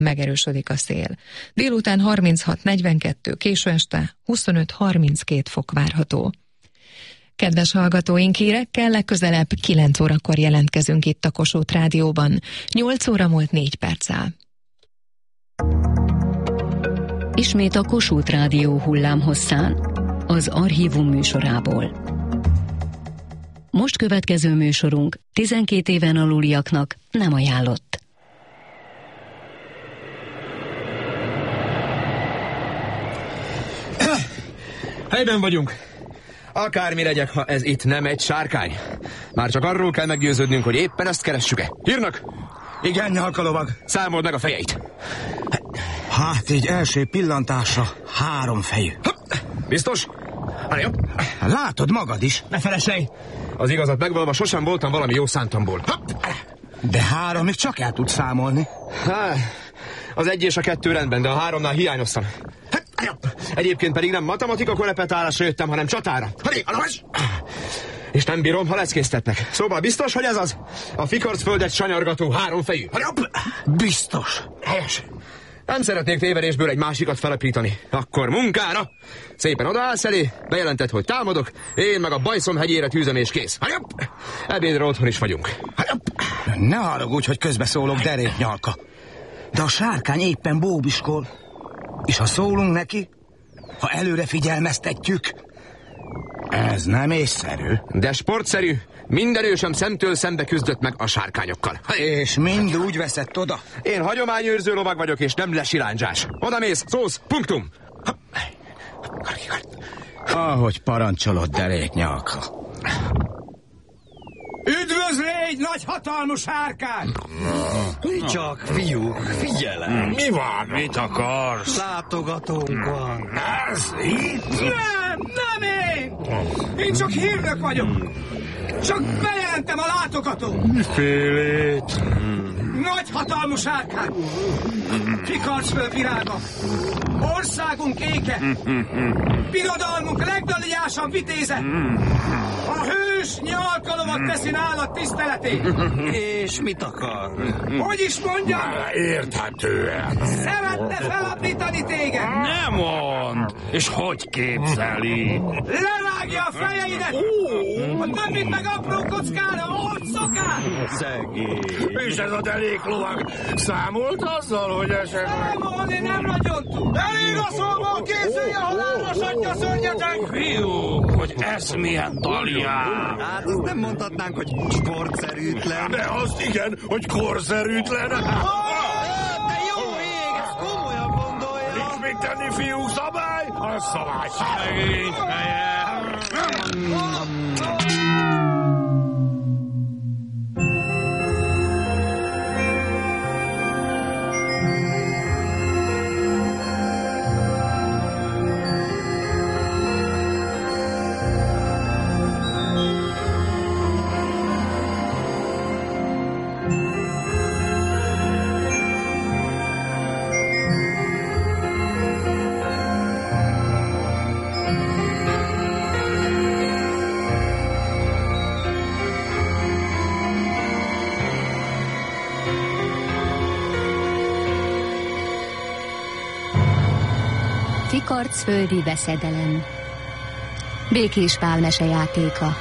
megerősödik a szél. Délután 36-42, késő este 25-32 fok várható. Kedves hallgatóink, hírekkel legközelebb 9 órakor jelentkezünk itt a Kossuth Rádióban. 8 óra múlt 4 perccel. Ismét a Kossuth Rádió hullámhosszán, az Archívum műsorából. Most következő műsorunk 12 éven aluliaknak nem ajánlott. Helyben vagyunk. Akármi legyek, ha ez itt nem egy sárkány. Már csak arról kell meggyőződnünk, hogy éppen ezt keressük-e. Hírnök? Igen, nyalkalovag. Számold meg a fejeit. Hát így első pillantásra 3 fejű. Biztos? Látod magad is. Ne felesej! Az igazat megvalva sosem voltam valami jó szántamból. De 3-ig csak el tudsz számolni. Az 1 és a 2 rendben, de a 3-nál hiányoztam. Egyébként pedig nem matematika korepetálásra jöttem, hanem csatára. És nem bírom, ha leckéztetnek. Szóval biztos, hogy ez az? A Fikarcföldet sanyargató 3 fejű. Biztos. Helyes. Nem szeretnék tévedésből egy másikat felepítani. Akkor munkára! Szépen odaállsz elé, bejelentett, hogy támadok, én meg a bajszom hegyére tűzöm és kész. Ebédre otthon is vagyunk. Ne haragudj, hogy közbeszólok, derék nyalka. De a sárkány éppen bóbiskol. És ha szólunk neki, ha előre figyelmeztetjük, ez nem észszerű. De sportszerű. Minden ősöm szemtől szembe küzdött meg a sárkányokkal. És mind úgy veszett oda? Én hagyományőrző lovag vagyok, és nem lesirándzsás. Oda mész, szósz, punktum. Ahogy parancsolod, derék nyalka. Üdvözlégy, nagy hatalmú sárkány! Csak, fiúk, figyelem! Mi van? Mit akarsz? Látogatónk van. Ez itt? Nem én! Én csak hírnök vagyok! Csak bejelentem a látogatót! Mifélét? Nagy hatalmú sárkány! Fikarcföld virága! Országunk éke! Birodalmunk legdaliásabb vitéze! A hős nyalkalovag teszi nálad tiszteletét! És mit akar? Hogy is mondjam? Érthetően. Szeretne felaprítani téged! Nem mond! És hogy képzeli? Levágja a fejeidet! A többit meg apró kockára, ahogy szokás! Szegény. És ez a derék lovag számolt azzal, hogy esetleg... Számolni nem ragyontunk! Elég a szóval, készülj a halálra, satya szörnyetek! Fiúk, hogy ez milyen dalján! Hát azt nem mondhatnánk, hogy sportszerűtlen. De azt igen, hogy korszerűtlen. De jó ég, ezt komolyan gondolja. Nincs mit tenni, fiúk, szabály? A szabály szegény feje. Fikarcföldi veszedelem. Békés Pál mesejátéka.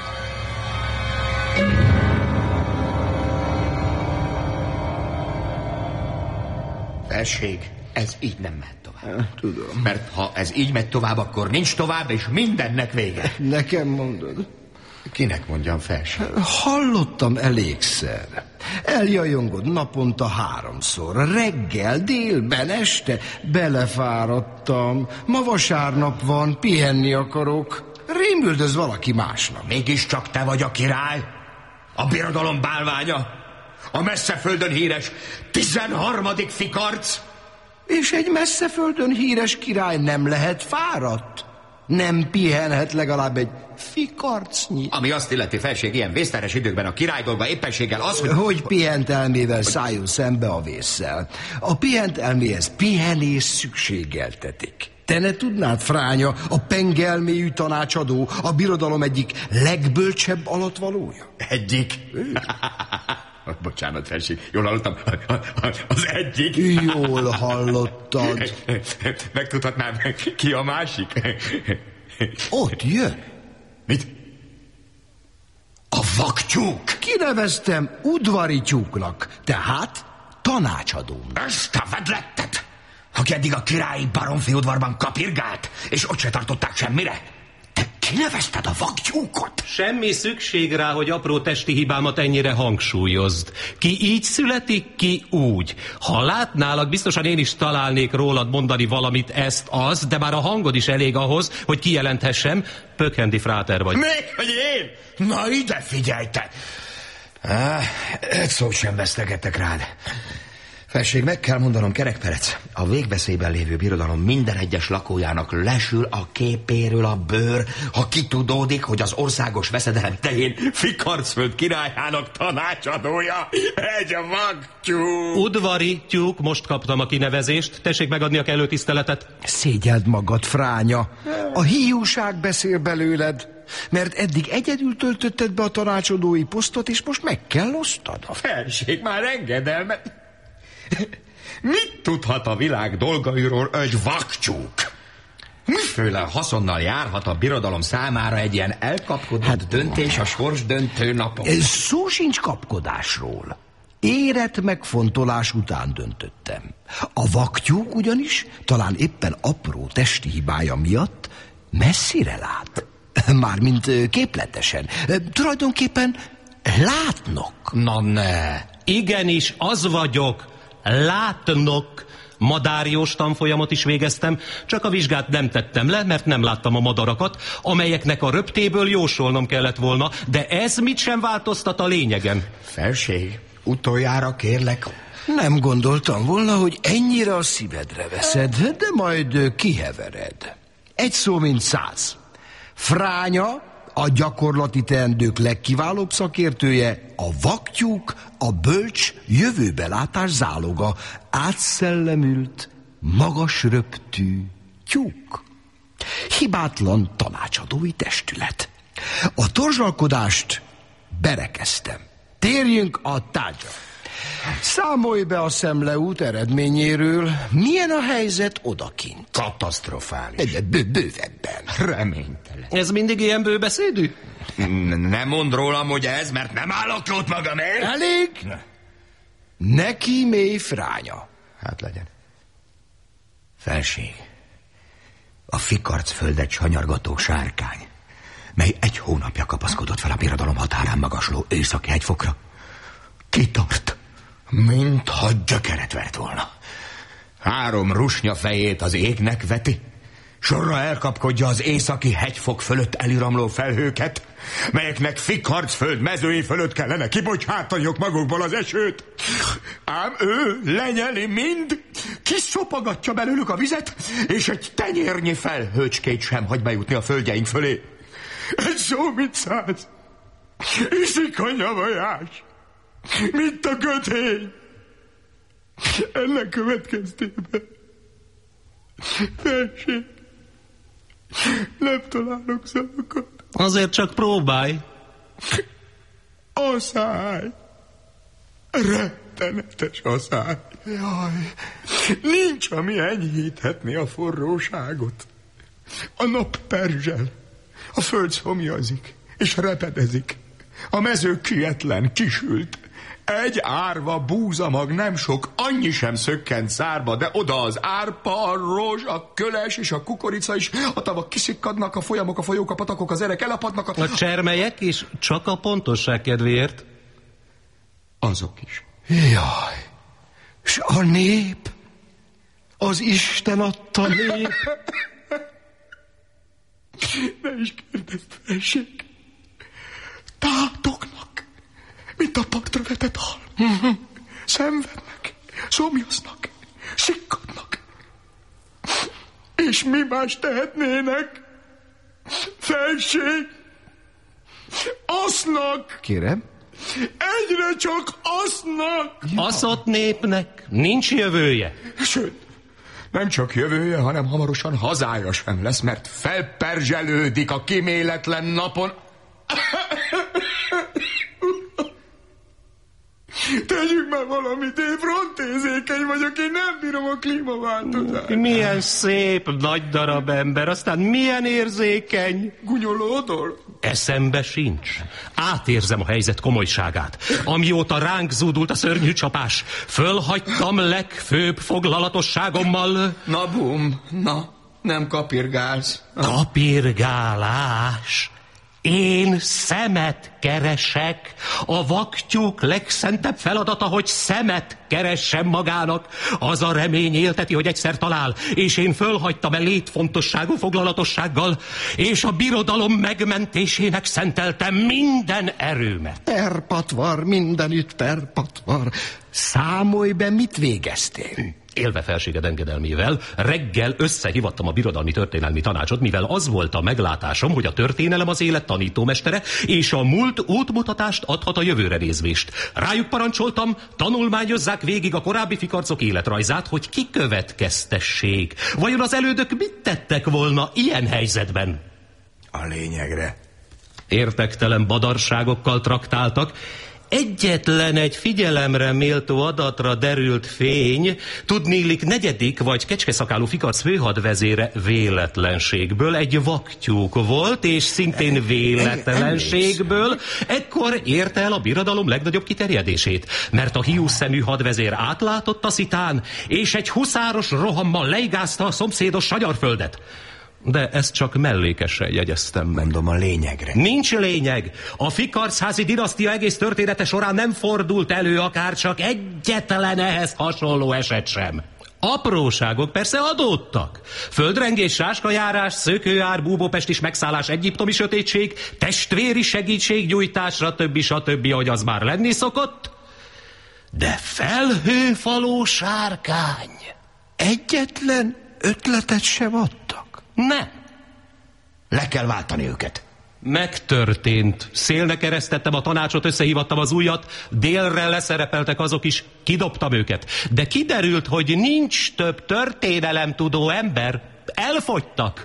Felség, ez így nem mehet tovább. Tudom. Mert ha ez így megy tovább, akkor nincs tovább, és mindennek vége. Nekem mondod? Kinek mondjam, felség? Hallottam elégszer. Eljajongod naponta 3-szor. Reggel, délben, este. Belefáradtam. Ma vasárnap van, pihenni akarok. Rémüldöz valaki másnak. Mégiscsak te vagy a király? A birodalom bálványa? A messzeföldön híres 13. Fikarc? És egy messzeföldön híres király nem lehet fáradt? Nem pihenhet legalább egy fikarcnyi? Ami azt illeti, felség, ilyen vészteres időkben a király dolga éppenséggel az, hogy... Hogy pihent elmével szálljon szembe a vésszel. A pihent elméhez pihenés szükségeltetik. Te ne tudnád, fránya, a pengelméjű tanácsadó, a birodalom egyik legbölcsebb alattvalója? Egyik? Bocsánat, felség, jól hallottam. Az egyik. Jól hallottad. Megtudhatnám, ki a másik? Ott jön. Mit? A vaktyúk. Kineveztem udvari tyúknak, tehát tanácsadónak. Ezt a vedlettet, aki eddig a királyi baromfi udvarban kapirgált, és ott se tartották semmire. Te kinevezted a vaktyúkot? Semmi szükség rá, hogy apró testi hibámat ennyire hangsúlyozd. Ki így születik, ki úgy. Ha látnálak, biztosan én is találnék rólad mondani valamit ezt-az, de már a hangod is elég ahhoz, hogy kijelenthessem, Pökhendi fráter vagy. Még, hogy én? Na ide figyelj te! Egy szót sem vesztegettek rád. Felség, meg kell mondanom, Kerekperec, a végveszélyben lévő birodalom minden egyes lakójának lesül a képéről a bőr, ha kitudódik, hogy az országos veszedelem idején Fikarcföld királyának tanácsadója egy vaktyúk. Udvari tyúk, most kaptam a kinevezést, tessék megadni a kellő tiszteletet. Szégyeld magad, Fránya. A hiúság beszél belőled, mert eddig egyedül töltötted be a tanácsadói posztot, és most meg kell osztad. A felség már engedelmet. Mit tudhat a világ dolgairól egy vaktyúk? Miféle haszonnal járhat a birodalom számára egy ilyen elkapkodott döntés a sorsdöntő napon? Szó sincs kapkodásról. Érett megfontolás után döntöttem. A vaktyúk ugyanis talán éppen apró testi hibája miatt messzire lát. Mármint képletesen. Tulajdonképpen látnok. Na ne! Igenis, az vagyok. Látnok. Madáriós tanfolyamot is végeztem, csak a vizsgát nem tettem le, mert nem láttam a madarakat, amelyeknek a röptéből jósolnom kellett volna, de ez mit sem változtat a lényegen. Felség, utoljára kérlek. Nem gondoltam volna, hogy ennyire a szívedre veszed, de majd kihevered. Egy szó mint 100. Fránya, a gyakorlati teendők legkiválóbb szakértője, a vaktyúk, a bölcs jövőbelátás záloga, átszellemült, magas röptű tyúk. Hibátlan tanácsadói testület. A torzsalkodást berekeztem. Térjünk a tárgyra. Számolj be a szemleút eredményéről. Milyen a helyzet odakint? Katasztrofális. Bővebben. Reménytelen. Ez mindig ilyen bőbeszédű? Nem mond rólam, hogy ez, mert nem állok ott magamért. Elég? Neki mély, Fránya. Hát legyen. Felség. A Fikarcföldet sanyargató sárkány, mely 1 hónapja kapaszkodott fel a birodalom határán magasló északi hegyfokra, kitart, mintha gyökeret vert volna. 3 rusnya fejét az égnek veti, sorra elkapkodja az északi hegyfok fölött eliramló felhőket, melyeknek Fikarcföld mezői fölött kellene kibocsátaniuk magukból az esőt. Ám ő lenyeli mind, kiszopagatja belőlük a vizet, és egy tenyérnyi felhőcskét sem hagy bejutni a földjeink fölé. Egy szó mint 100. Iszik a nyavajás, mint a kötény. Ennek következtében felség, nem találok szavakat. Azért csak próbálj. Aszály. Rettenetes aszály. Jaj, nincs, ami enyhíthetné a forróságot. A nap perzsel, a föld szomjazik, és repedezik. A mező kietlen, kisült. Egy árva búzamag nem sok, annyi sem szökkent szárba, de oda az árpa, a rózs, a köles és a kukorica is, a tavak kiszikkadnak, a folyamok, a folyók, a patakok, az erek elapadnak. A csermelyek is, csak a pontosság kedvéért. Azok is. Jaj, s a nép, az Isten adta nép. Ne is kérdezd, felség. Tátognak, mint a partra vetett hal. Szenvednek, szomjaznak, sikkadnak. És mi más tehetnének? Felség, asznak. Kérem? Egyre csak asznak. Aszott népnek nincs jövője. Sőt, nem csak jövője, hanem hamarosan hazája sem lesz, mert felperzselődik a kiméletlen napon. Tegyük már valamit, én frontézékeny vagyok, én nem bírom a klímaváltozást. Milyen szép, nagy darab ember, aztán milyen érzékeny. Gunyolódol? Eszembe sincs. Átérzem a helyzet komolyságát. Amióta ránk zúdult a szörnyű csapás, fölhagytam legfőbb foglalatosságommal. Na bum, na, nem kapirgálsz. Kapirgálás? Én szemet keresek. A vaktyúk legszentebb feladata, hogy szemet keressen magának. Az a remény élteti, hogy egyszer talál, és én fölhagytam létfontosságú foglalatossággal, és a birodalom megmentésének szenteltem minden erőmet. Perpatvar, mindenütt perpatvar. Számolj be, mit végeztél? Élve felséged engedelmével, reggel összehívattam a Birodalmi Történelmi Tanácsot, mivel az volt a meglátásom, hogy a történelem az élet tanítómestere, és a múlt útmutatást adhat a jövőre nézvést. Rájuk parancsoltam, tanulmányozzák végig a korábbi fikarcok életrajzát, hogy kikövetkeztessék. Vajon az elődök mit tettek volna ilyen helyzetben? A lényegre. Értektelen badarságokkal traktáltak. Egyetlen egy figyelemre méltó adatra derült fény, tudniillik 4. vagy kecskeszakálú fikarc főhadvezére véletlenségből egy vaktyúk volt, és szintén véletlenségből ekkor érte el a birodalom legnagyobb kiterjedését, mert a hiúszemű hadvezér átlátott a szitán, és egy huszáros rohammal leigázta a szomszédos Sanyarföldet. De ezt csak mellékesen jegyeztem meg. Mondom a lényegre. Nincs lényeg. A fikarcházi dinasztia egész története során nem fordult elő akár csak egyetlen ehhez hasonló eset sem. Apróságok persze adódtak. Földrengés, sáskajárás, szökőár, búbópestis megszállás, egyiptomi sötétség, testvéri segítségnyújtás, stb. Ahogy az már lenni szokott. De felhőfaló sárkány. Egyetlen ötletet sem adtak? Nem. Le kell váltani őket. Megtörtént. Szélnek eresztettem a tanácsot, összehívattam az ujjat, délre leszerepeltek azok is, kidobtam őket. De kiderült, hogy nincs több történelemtudó ember. Elfogytak.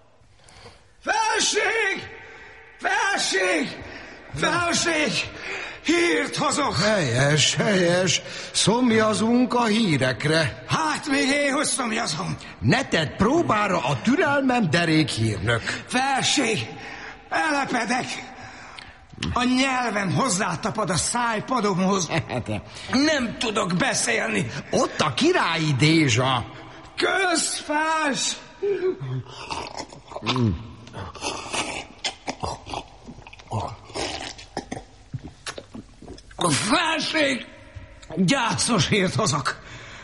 Felség! Felség! Felség! Hírt hozok! Helyes, helyes. Szomjazunk a hírekre. Hát még én, hogy szomjazom. Ne tedd próbára a türelmem, derék hírnök. Felség! Elepedek! A nyelvem hozzátapad a szájpadomhoz. Nem tudok beszélni. Ott a királyi dézsa. Közfás! A felség! Gyászos hírt hozok.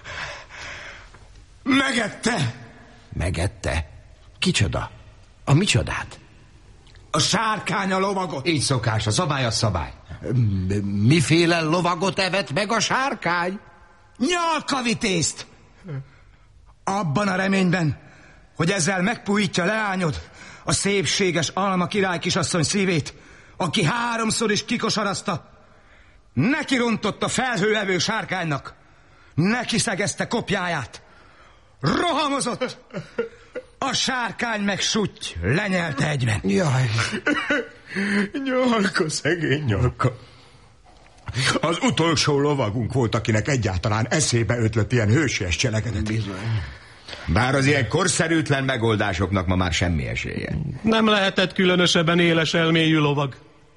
Megette. Megette? Kicsoda? A micsodát? A sárkány a lovagot. Így szokás, a szabály a szabály. Miféle lovagot evett meg a sárkány? Nyalkavitézt. Abban a reményben, hogy ezzel megpuhítja leányod, a szépséges Alma király kisasszony szívét, aki 3-szor is kikosarazta, neki rontott a felhőevő sárkánynak, neki szegezte kopjáját, rohamozott, a sárkány meg sutty, lenyelte egyben. Jaj. Nyalka, szegény Nyalka. Az utolsó lovagunk volt, akinek egyáltalán eszébe ötlött ilyen hősies cselekedet. Bár az ilyen korszerűtlen megoldásoknak ma már semmi esélye. Nem lehetett különösebben éles elmélyű lovag.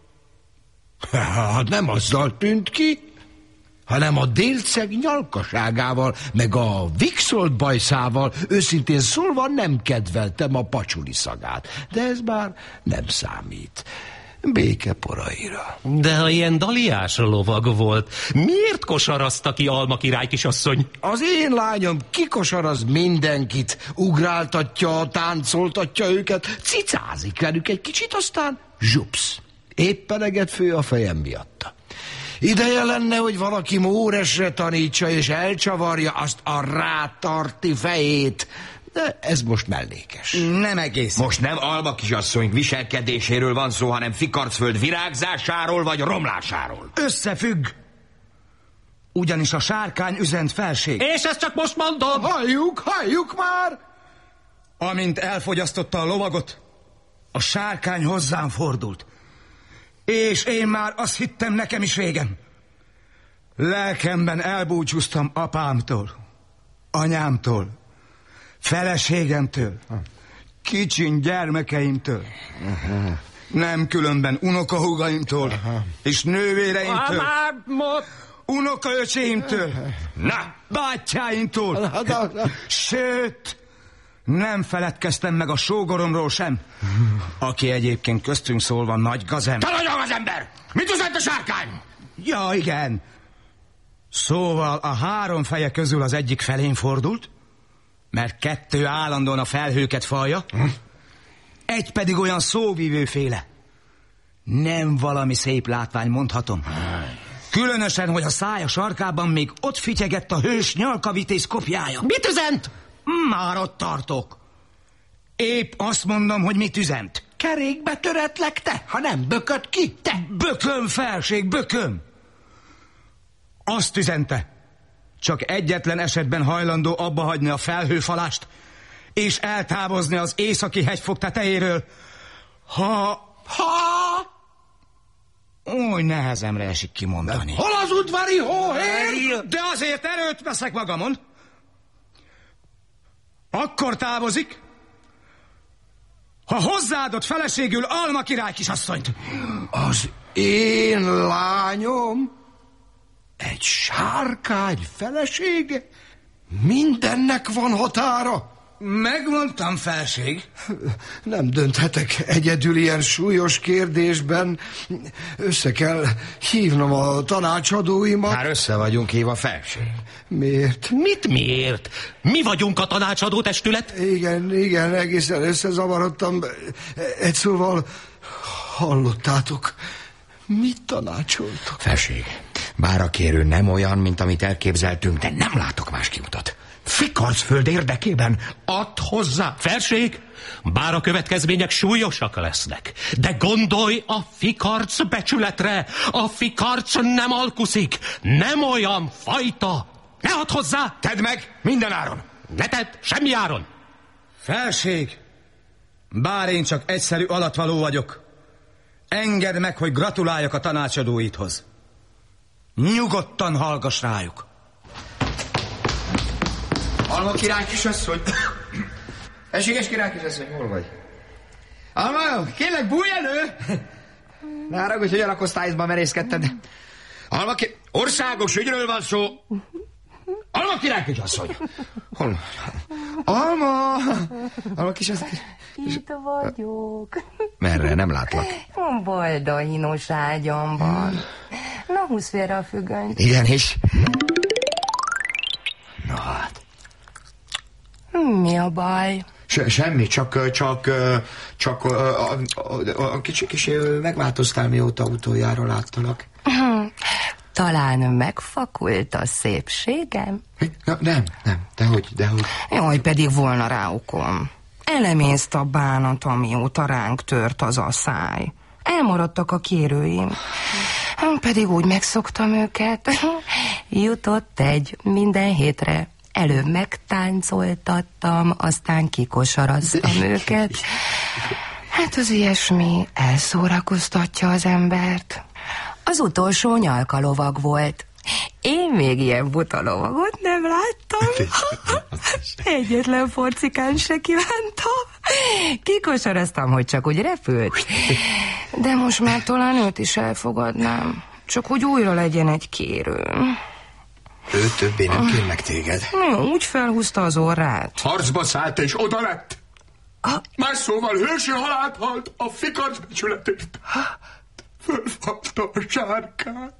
Hát nem azzal tűnt ki, hanem a délceg nyalkaságával, meg a vixolt bajszával, őszintén szólva nem kedveltem a pacsuli szagát. De ez már nem számít. Békeporaira. De ha ilyen daliás lovag volt, miért kosarazta ki Alma király kisasszony? Az én lányom kikosaraz mindenkit, ugráltatja, táncoltatja őket, cicázik velük egy kicsit, aztán zsupsz. Éppen eget fő a fejem miatta. Ideje lenne, hogy valaki móresre tanítsa és elcsavarja azt a rátarti fejét. De ez most mellékes. Nem egész. Most nem Alma kisasszony viselkedéséről van szó, hanem Fikarcföld virágzásáról vagy romlásáról. Összefügg. Ugyanis a sárkány üzent felség. És ezt csak most mondom! Halljuk már! Amint elfogyasztotta a lovagot, a sárkány hozzám fordult. És én már azt hittem, nekem is végem. Lelkemben elbúcsúztam apámtól, anyámtól, feleségemtől, kicsin gyermekeimtől, nem különben unokahúgaimtól és nővéreimtől, unokaöcséimtől, bátyáimtól, sőt, nem feledkeztem meg a sógoromról sem, aki egyébként köztünk szólva nagy gazember. Te nagyon gazember! Mit üzent a sárkány? Ja, igen. Szóval a 3 feje közül az egyik felén fordult, mert 2 állandóan a felhőket falja, egy pedig olyan szóvívőféle. Nem valami szép látvány, mondhatom. Különösen, hogy a szája sarkában még ott fityegett a hős nyalkavitéz kopjája. Mit üzent? Már ott tartok. Épp azt mondom, hogy mit üzent. Kerékbe töretlek te, ha nem bököd ki, te. Bököm, felség, bököm. Azt üzente, csak egyetlen esetben hajlandó abba hagyni a felhőfalást, és eltávozni az északi hegyfog tetejéről, ha... Oly nehezemre esik kimondani. Hol az udvari hóhér? De azért erőt veszek magamon. Akkor távozik, ha hozzáadott feleségül Alma király kisasszonyt. Az én lányom? Egy sárkány felesége? Mindennek van határa? Megmondtam, felség. Nem dönthetek egyedül ilyen súlyos kérdésben. Össze kell hívnom a tanácsadóimat. Már össze vagyunk hívva, felség. Miért? Mit miért? Mi vagyunk a tanácsadó testület? Igen, egészen összezavarodtam. Egy szóval hallottátok. Mit tanácsoltok? Felség, bár a kérő nem olyan, mint amit elképzeltünk, de nem látok más kiutat. Fikarcföld érdekében add hozzá. Felség, bár a következmények súlyosak lesznek, de gondolj a Fikarc becsületre. A Fikarc nem alkuszik, nem olyan fajta. Ne add hozzá! Tedd meg minden áron. Ne tedd, semmi áron. Felség, bár én csak egyszerű alattvaló vagyok, engedd meg, hogy gratuláljak a tanácsadóidhoz. Nyugodtan hallgass rájuk. Alma király kisasszony. Eséges király kisasszony, hol vagy? Alma, kérlek, bújj elő! Ne haragudj, hogy alakosztályzban merészkedted. Alma országos ügyről van szó. Alma király kisasszony. Hol? Alma kisasszony. Itt vagyok. Merre? Nem látlak. Baldahinos ágyamban. Na, húzz félre a függönyt. Igen, és... Na hát. Mi a baj? Semmi, csak kicsi megváltoztál, mióta utoljára láttalak. Talán megfakult a szépségem? Nem, dehogy. Jaj, pedig volna rá okom. Elemészt a bánat, amióta ránk tört az a száj. Elmaradtak a kérőim. Pedig úgy megszoktam őket. Jutott egy minden hétre. Előbb megtáncoltattam, aztán kikosaraztam őket. Hát az ilyesmi elszórakoztatja az embert. Az utolsó nyalkalovag volt. Én még ilyen buta lovagot nem láttam. Egyetlen forcikán se kívántam. Kikosaraztam, hogy csak úgy repült. De most már talán őt is elfogadnám. Csak hogy újra legyen egy kérőm. Ő többé nem kér meg téged. Úgy felhúzta az orrát. Harcba szállt és oda lett. Más szóval hősi halált halt a Fikarc becsületért. Fölfogta a sárkát.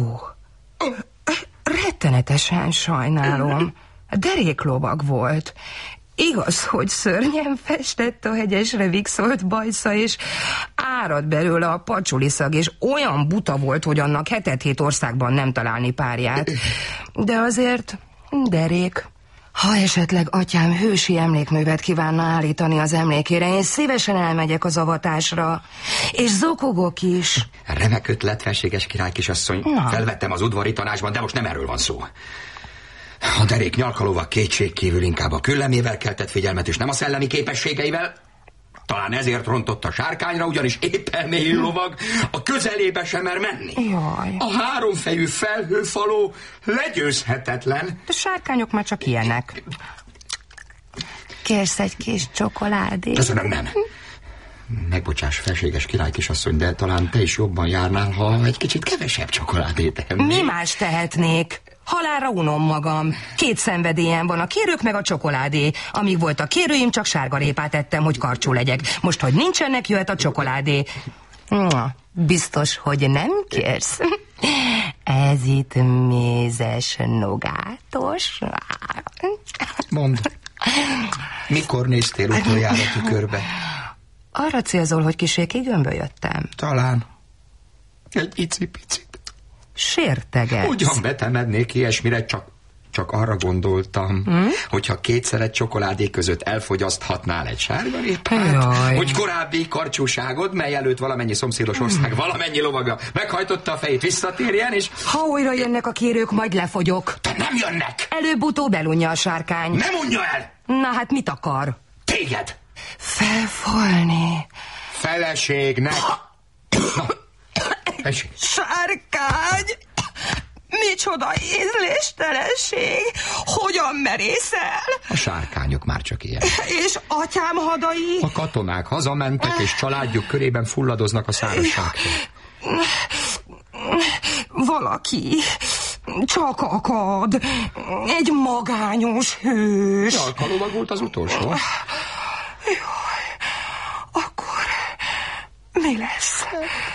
Rettenetesen sajnálom. Deréklovag volt. Igaz, hogy szörnyen festett a hegyesre vigszolt bajsza, és árad belőle a pacsuliszag, és olyan buta volt, hogy annak 7 országban nem találni párját. De azért derék. Ha esetleg atyám hősi emlékművet kívánna állítani az emlékére, én szívesen elmegyek az avatásra. És zokogok is. Remek ötlet, felséges király kisasszony. Felvettem az udvari tanácsban, de most nem erről van szó. A derék nyalkalóval kétségkívül inkább a küllemével keltett figyelmet, és nem a szellemi képességeivel. Talán ezért rontott a sárkányra, ugyanis épp elmélyű lovag a közelébe sem mer menni. Jaj. A háromfejű felhőfaló legyőzhetetlen. De sárkányok már csak ilyenek. Kérsz egy kis csokoládét? Köszönöm, nem. Megbocsáss, felséges királykisasszony, de talán te is jobban járnál, ha egy kicsit kevesebb csokoládét ennél. Mi más tehetnék? Halálra unom magam. 2 szenvedélyem van, a kérők meg a csokoládé. Amíg volt a kérőim, csak sárgarépát ettem, hogy karcsú legyek. Most, hogy nincsenek, jöhet a csokoládé. Biztos, hogy nem kérsz? Ez itt mézes nogátos. Mondd, mikor néztél utoljára tükörbe? Arra célzol, hogy kissé kigömbölyödtem? Talán. Egy icipicit. Sértegetsz. Ugyan betemednék ilyesmire, csak arra gondoltam, hogyha 2 szelet csokoládé között elfogyaszthatnál egy sárgarépát, hogy korábbi karcsúságod, mely előtt valamennyi szomszédos ország valamennyi lovaga meghajtotta a fejét, visszatérjen, és... Ha újra jönnek a kérők, majd lefogyok. De nem jönnek! Előbb-utóbb elunja a sárkány. Nem unja el! Na hát mit akar? Téged! Felfalni. Feleségnek! Sárkány! Micsoda ízléstelenség! Hogyan merészel? A sárkányok már csak ilyen. És atyám hadai? A katonák hazamentek, és családjuk körében fulladoznak a szárazságtól. Valaki csak akad. Egy magányos hős. Nyalkalovag volt az utolsó. Jaj, akkor mi lesz?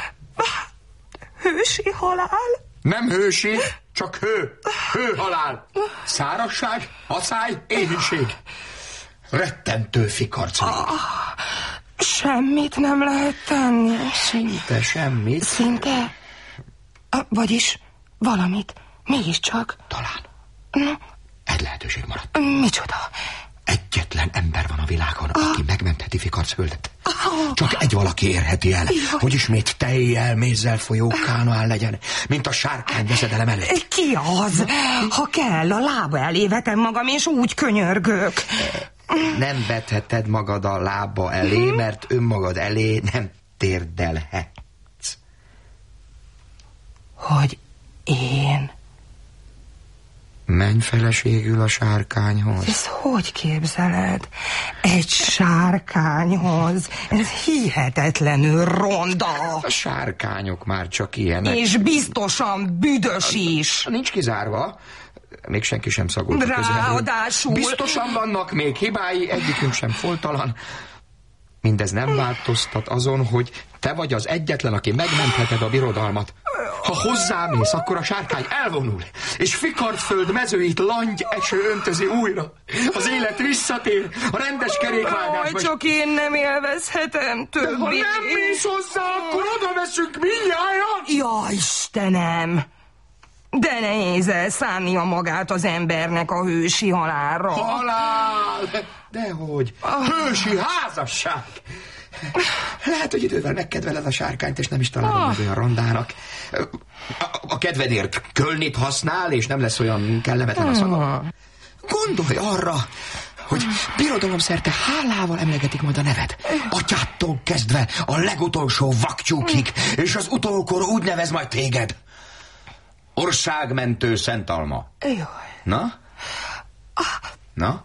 Hősi halál? Nem hősi, csak hőhalál. Szárazság, aszály, éhínség. Rettentő fikarc. Semmit nem lehet tenni. Szinte semmit. Szinte? Vagyis valamit. Mégiscsak. Talán. Na? Egy lehetőség maradt. Micsoda? Egyetlen ember van a világon, aki megmentheti Fikarcföldet. Csak egy valaki érheti el, hogy ismét tejjel, mézzel folyó Kánaán legyen, mint a sárkány veszedelem előtt. Ki az? Ha kell, a lába elé vetem magam, és úgy könyörgök. Nem vetheted magad a lába elé, mert önmagad elé nem térdelhetsz. Hogy én? Menj feleségül a sárkányhoz. Ez hogy képzeled? Egy sárkányhoz? Ez hihetetlenül ronda. A sárkányok már csak ilyenek. És biztosan büdös is. Nincs kizárva. Még senki sem szagolt a közelből. Ráadásul... Biztosan vannak még hibái, egyikünk sem foltalan. Mindez nem változtat azon, hogy te vagy az egyetlen, aki megmentheted a birodalmat. Ha hozzámész, akkor a sárkány elvonul, és Fikarcföld mezőit langy eső öntözi újra. Az élet visszatér, a rendes kerékvágás. Jaj, csak én nem élvezhetem többé. De ha nem mész hozzá, akkor oda veszünk mindjárt. Ja, Istenem! De nehéz elszánnia magát az embernek a hősi halálra. Halál! Dehogy! Hősi házasság! Lehet, hogy idővel megkedveled a sárkányt, és nem is találod meg olyan rondának. A kedvedért kölnit használ, és nem lesz olyan kellemetlen a szaga. Gondolj arra, hogy birodalomszerte hálával emlegetik majd a neved. Atyától kezdve a legutolsó vaktyúkig, és az utókor úgy nevez majd téged. Országmentő Szent Alma. Jaj. Na? Na?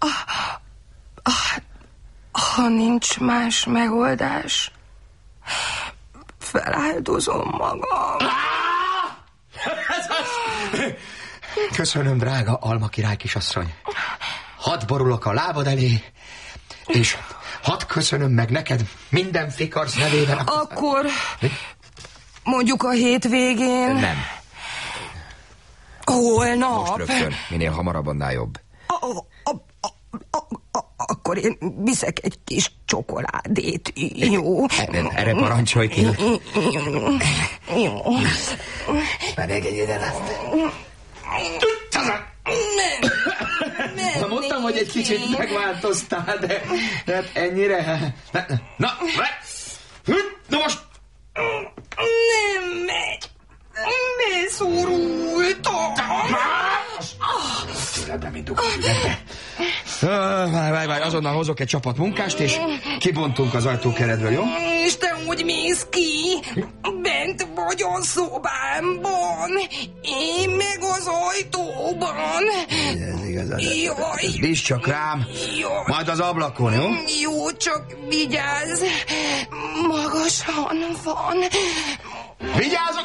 Ha nincs más megoldás, feláldozom magam. Köszönöm, drága Alma király kisasszony. Hadd borulok a lábad elé, és hadd köszönöm meg neked minden Fikarc nevében. Akkor mondjuk a hétvégén? Nem. Holnap? Most rögtön, minél hamarabb, annál jobb. Akkor én viszek egy kis csokoládét, jó? Erre parancsolj ki. Jó. Megegyed el azt. Mondtam, hogy egy kicsit megváltoztál, de hát ennyire... Na most... Nem megy. Beszorultam. Csületbe, mint dugó, csületbe. Várj, azonnal hozok egy csapat munkást, és kibontunk az ajtókeretről, jó? És te úgy mész ki? Bent vagy a szobámban, én meg az ajtóban. Ez igazad. Jaj. Bízz csak rám, Jaj. majd az ablakon, jó? Jó, csak vigyázz, magasan van. Vigyázzok!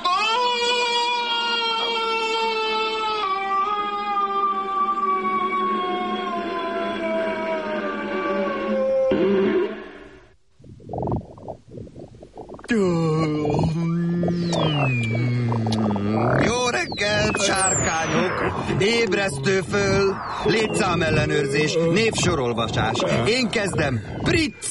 Jó reggelt, sárkányok! Ébresztő föl, létszámellenőrzés, névsorolvasás. Én kezdem. Pritz!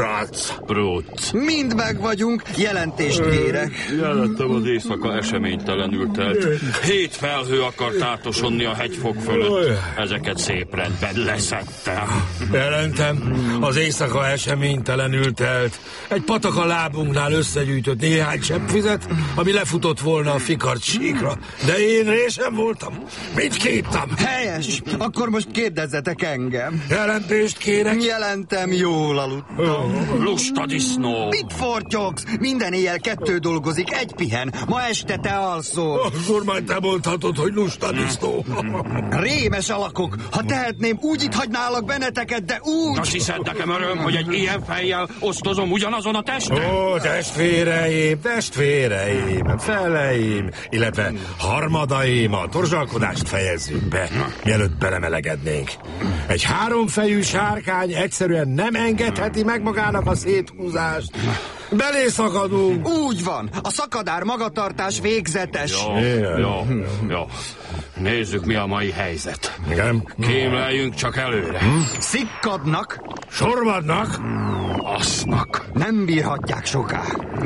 Bruc. Mind meg vagyunk, jelentést kérek. Jelentem, az éjszaka eseménytelenül telt. 7 felhő akart átosonni a hegyfok fölött. Ezeket szép rendben leszettem. Jelentem, az éjszaka eseménytelenül telt. Egy patak a lábunknál összegyűjtött néhány cseppvizet, ami lefutott volna a Fikardsíkra. De én résem voltam, mint képtam. Helyes, akkor most kérdezzetek engem. Jelentést kérek. Jelentem, jól aludtam. Lusta disznó. Mit fortyogsz? Minden éjjel 2 dolgozik, 1 pihen. Ma este te alszol. Akkor majd te mondhatod, hogy lusta disznó. Rémes alakok. Ha tehetném, úgy itt hagynálak benneteket, de úgy... Azt hiszed nekem öröm, hogy egy ilyen fejjel osztozom ugyanazon a testen? Ó, testvéreim, feleim, illetve harmadaim, a torzsalkodást fejezzük be, mielőtt belemelegednénk. Egy 3-fejű sárkány egyszerűen nem engedheti meg magának a széthúzást. Belé szakadunk. Úgy van, a szakadár magatartás végzetes. Jó. Nézzük, mi a mai helyzet. Igen. Kémleljünk csak előre. Szikkadnak. Sorvadnak. Asznak. Nem bírhatják soká.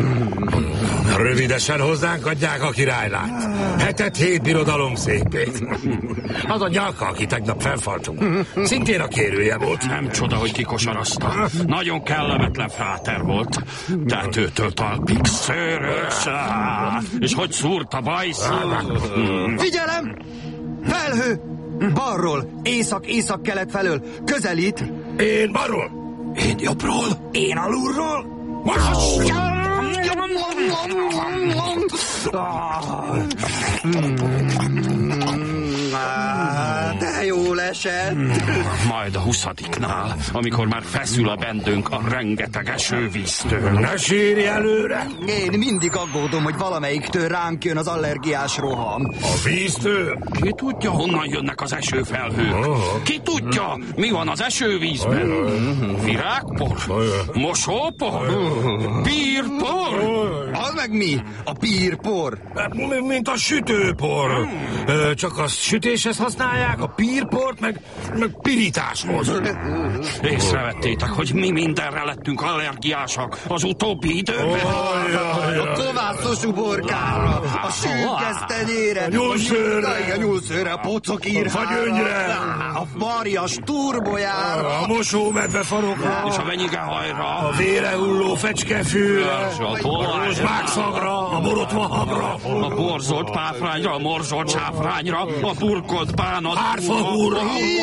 Rövidesen hozzánk adják a királylát. 7 birodalom szépét. Az a nyalka, aki tegnap felfaltunk. Szintén a kérője volt. Nem csoda, hogy kikosarazta. Nagyon kellemetlen fráter volt. Tetőtől talpig szőrös. És hogy szúrt a bajsz. Figyelem! Felhő! Balról, észak-észak-kelet felől. Közelít. Én balról. Én jobbról. Én alulról. Most! De jól esett. Majd a 20-nál, amikor már feszül a bendőnk a rengeteg esővíztől. Ne sírj előre! Én mindig aggódom, hogy valamelyiktől ránk jön az allergiás roham. A víztől? Ki tudja, honnan jönnek az esőfelhők? Ki tudja, mi van az esővízben? Virágpor? Mosópor? Pírpor? Az meg mi? A pírpor? Mint a sütőpor. Csak a sütéshez használják, a pírport, meg pirításhoz. Észrevettétek, hogy mi mindenre lettünk allergiásak az utóbbi időben? A kovászos uborkára, a sűrgesztenyére, a nyúlszőre, a pocokírhára, a gyöngyre, a marjas turbojára, a mosómedve farokra, és a venyigehajra, a vérehulló fecskefűre, a rozsmákszagra, a borotvahagra, a borzolt páfrányra, a morzsolt sáfrányra, a burkolt bánat, árfahúra.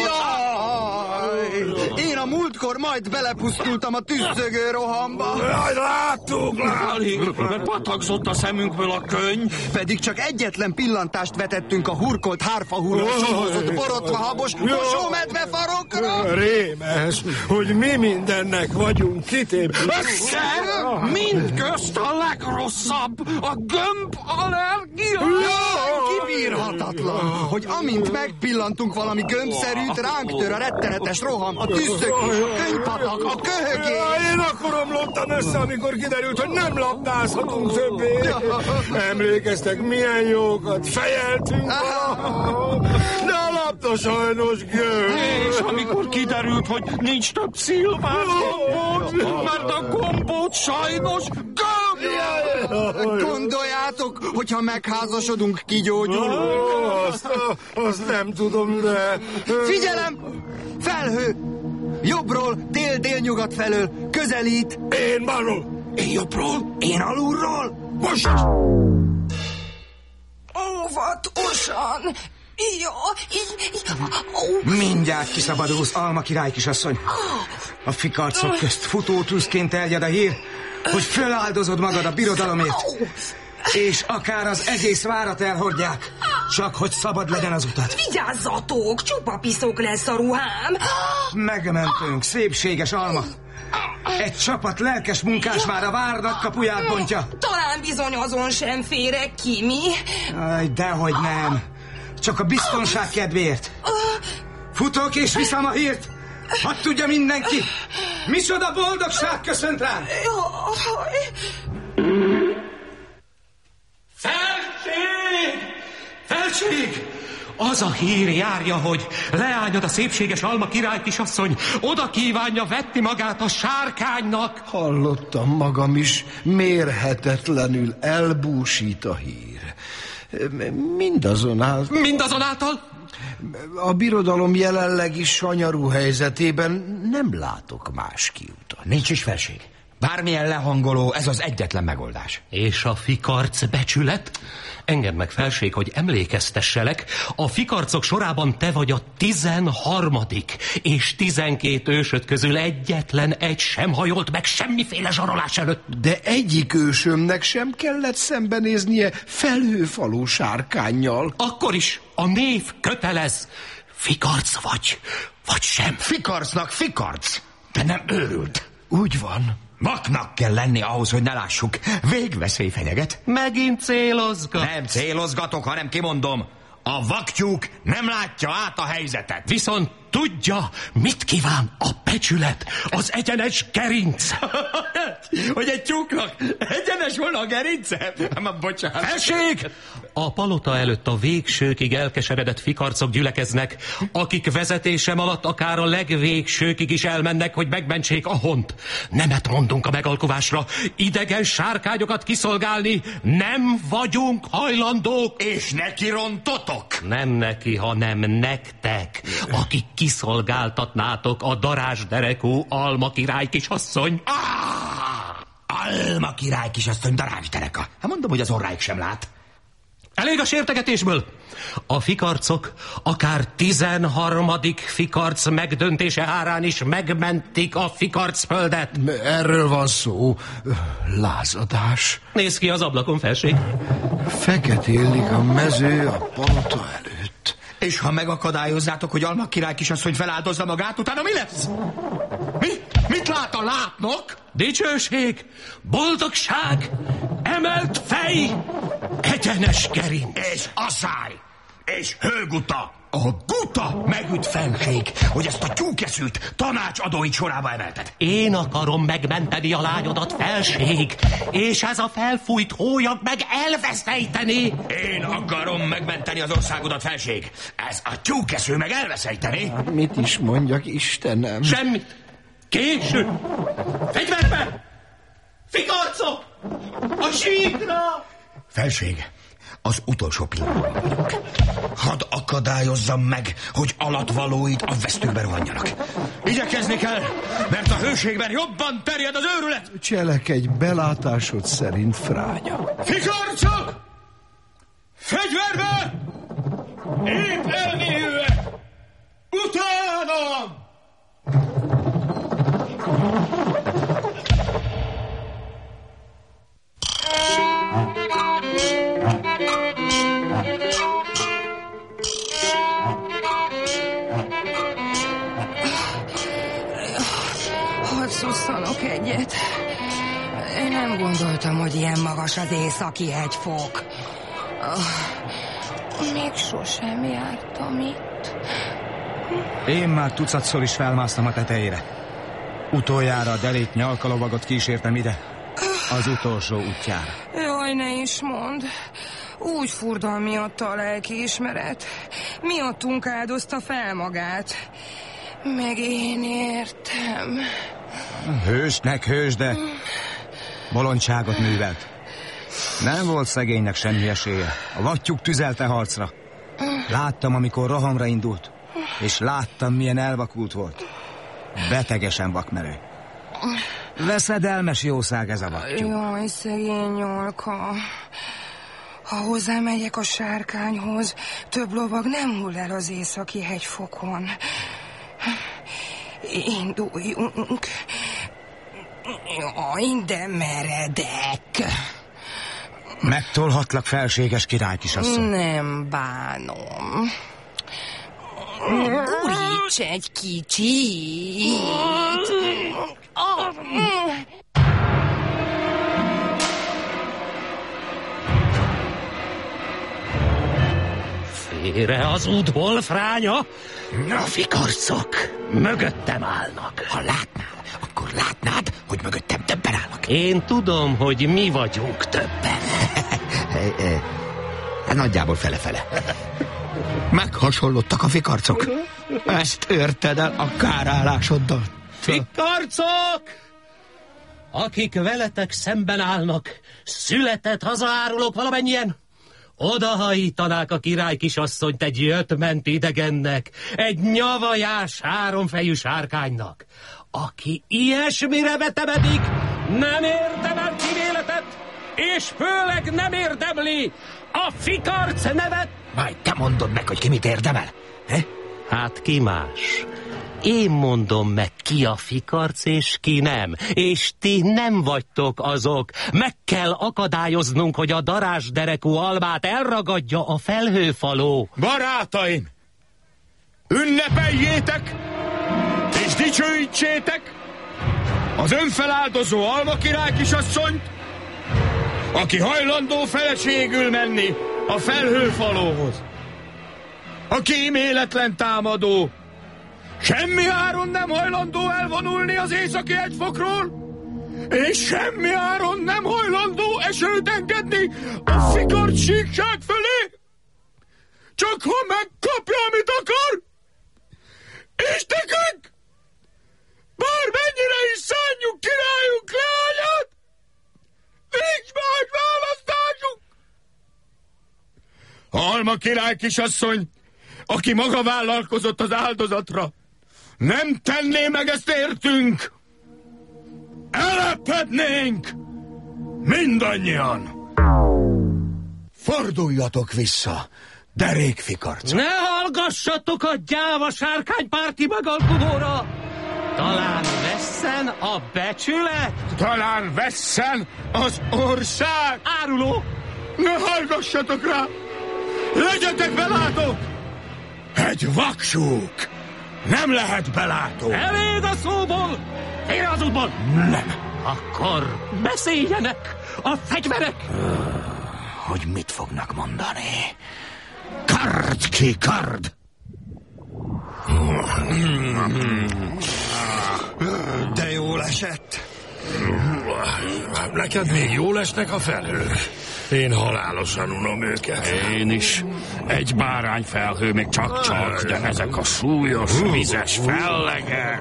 Én a múltkor majd belepusztultam a tüsszögő rohamba. Jaj, láttuk! Mert patakzott a szemünkből a könny. Pedig csak egyetlen pillantást vetettünk a hurkolt hárfahúra simozott borotvahabos mosómedve farokra. Rémes, hogy mi mindennek vagyunk kitépve. Mindközt a legrosszabb, a gömb allergia. Kibírhatatlan, hogy amint megpillantunk valami gömbszerűt, ránk tör a rettenetes roham, a tüsszögés, a könyvpatak, a köhögés. Én akkor omlottam össze, amikor kiderült, hogy nem labdázhatunk többé. Emlékeztek, milyen jókat fejeltünk de a labda sajnos gömb. És amikor kiderült, hogy nincs több szilvás gombóc, mert a gombóc sajnos gömb. Gondoljátok, hogyha megházasodunk, kigyógyulunk? Azt nem tudom, de... Figyelem! Felhő! Jobbról, dél-délnyugat felől, közelít. Én balról. Én jobbról. Én alulról. Most! Óvatosan! Mindjárt kiszabadulsz, Alma király kisasszony. A fikarcok közt futótűzként terjed a hír, hogy föláldozod magad a birodalomért, és akár az egész várat elhordják, csak hogy szabad legyen az utat. Vigyázzatok, csupa piszok lesz a ruhám. Megmentőnk, szépséges Alma. Egy csapat lelkes munkás már a várnak kapuját bontja. Talán bizony azon sem férek ki, mi? Dehogy nem. Csak a biztonság kedvéért. Futok és viszem a hírt. Hadd tudja mindenki, micsoda boldogság köszönt rám. Felség! Felség! Az a hír járja, hogy leányod a szépséges Alma király kisasszony oda kívánja vetni magát a sárkánynak. Hallottam magam is, mérhetetlenül elbúsít a hír. Mindazonáltal? A birodalom jelenlegi sanyarú helyzetében nem látok más kiutat. Nincs is, felség. Bármilyen lehangoló, ez az egyetlen megoldás. És a fikarc becsület? Engedd meg, felség, hogy emlékeztesselek, a fikarcok sorában te vagy a 13. és 12 ősöd közül egyetlen egy sem hajolt meg semmiféle zsarolás előtt. De egyik ősömnek sem kellett szembenéznie felhőfalú sárkánnyal. Akkor is a név kötelez. Fikarc vagy sem. Fikarcnak fikarc, de nem őrült. Úgy van. Vaknak kell lenni ahhoz, hogy ne lássuk. Végveszély fenyeget. Megint célozgat. Nem célozgatok, hanem kimondom. A vaktyúk nem látja át a helyzetet. Viszont tudja, mit kíván a becsület, az egyenes gerinc. Hogy egy tyúknak egyenes volna a gerince? Bocsánat. Felség! A palota előtt a végsőkig elkeseredett fikarcok gyülekeznek, akik vezetésem alatt akár a legvégsőkig is elmennek, hogy megmentsék a hont. Nemet mondunk a megalkuvásra, idegen sárkányokat kiszolgálni nem vagyunk hajlandók. És neki rontotok? Nem neki, hanem nektek, akik kiszolgáltatnátok a darázsderekú Alma király kisasszony. Alma király kisasszony darázsdereka. Hát mondom, hogy az orráig sem lát. Elég a sértegetésből! A fikarcok akár 13. fikarc megdöntése árán is megmentik a fikarcföldet. Erről van szó. Lázadás. Nézd ki az ablakon, felség. Feketélik a mező a palota előtt. És ha megakadályozzátok, hogy Alma király kisasszony feláldozza magát, utána mi lesz? Mit lát a látnok? Dicsőség, boldogság, emelt fej, egyenes gerinc. És asszály, és hőguta. A guta megüt, fenség, hogy ezt a tyúkeszűt tanácsadóit sorába emelted. Én akarom megmenteni a lányodat, felség, és ez a felfújt hólyag meg elveszejteni. Én akarom megmenteni az országodat, felség. Ez a tyúkeszű meg elveszejteni. Mit is mondjak, Istenem? Semmit. Késő. Fegyverbe! Fikarcok! A síkra! Felség, az utolsó pillanatban vagyunk. Hadd akadályozzam meg, hogy alatvalóid a vesztőbe rohanjanak. Igyekezni kell, mert a hőségben jobban terjed az őrület. Cselekedj belátásod szerint, fránya. Fikarcok! Fegyverbe! Épp elmélyülve! Utána! Hadd szusszanok egyet. Én nem gondoltam, hogy ilyen magas az északi hegyfok. Még sosem jártam itt. Én már tucatszor is felmásztam a tetejére. Utoljára a delét nyalkalovagot kísértem ide. Az utolsó útjára. Jaj, ne is mondd. Úgy furdal miatta a lelkiismeret. Miattunk áldozta fel magát. Meg én értem. Hősnek hős, de bolondságot művelt. Nem volt szegénynek semmi esélye. A vattyúk tüzelte harcra. Láttam, amikor rohamra indult. És láttam, milyen elvakult volt. Betegesen vakmerő. Veszedelmes jószág ez a vattyú. Jaj, szegény nyolka. Ha hozzámegyek a sárkányhoz, több lovag nem hull el az északi hegyfokon. Induljunk. Jaj, de meredek. Megtolhatlak, felséges király kisasszony? Nem bánom. Guríts egy kicsit. Félre az útból, fránya! Na, fikarcok! Mögöttem állnak. Ha látnál, akkor látnád, hogy mögöttem többen állnak. Én tudom, hogy mi vagyunk többen. Nagyjából fele-fele. Meghasonlottak a fikarcok. Ezt érted el a kárállásoddal. Fikarcok! Akik veletek szemben állnak, született hazaárulók valamennyien, odahajítanák a király kisasszonyt egy jött-ment idegennek, egy nyavajás háromfejű sárkánynak. Aki ilyesmire betemedik, nem érdemel kíméletet, és főleg nem érdemli a fikarc nevet. Majd te mondod meg, hogy ki mit érdemel? Hát ki más? Én mondom meg, ki a fikarc és ki nem. És ti nem vagytok azok. Meg kell akadályoznunk, hogy a darásderekú almát elragadja a felhőfaló. Barátaim! Ünnepeljétek és dicsőítsétek az önfeláldozó alma király kisasszonyt, aki hajlandó feleségül menni a felhőfalóhoz. A kíméletlen támadó semmi áron nem hajlandó elvonulni az északi hegyfokról, és semmi áron nem hajlandó esőt engedni a fikarc síkság fölé, csak ha megkapja, amit akar, és nekünk, bármennyire is szánjuk királyunk leányát, nincs más választásunk. Alma király kisasszony, aki maga vállalkozott az áldozatra, nem tenné meg ezt értünk. Elepednénk mindannyian. Forduljatok vissza, derékfikarcok. Ne hallgassatok a gyáva sárkánypárti megalkuvóra! Talán vesszen a becsület? Talán vesszen az ország? Áruló! Ne hallgassatok rá! Legyetek belátók! Egy vaksúk nem lehet belátó. Elég a szóból! Félre az útból! Nem. Akkor beszéljenek a fegyverek! Hogy mit fognak mondani? Kard ki, kard! De jól esett. Neked még jól esnek a felhők. Én halálosan unom őket. Én is. Egy bárányfelhő még csak-csak, de ezek a súlyos, vizes fellegek.